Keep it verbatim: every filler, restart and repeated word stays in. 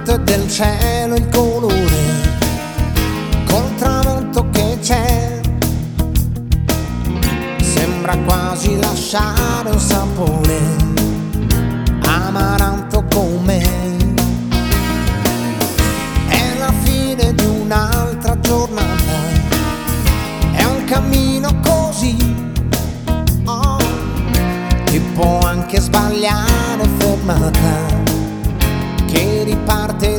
tramonto e del cielo il colore, col tramonto che c'è, sembra quasi lasciare un sapore amaranto con me. È la fine di un'altra giornata, è un cammino così, oh, che può anche sbagliare fermata, che riparte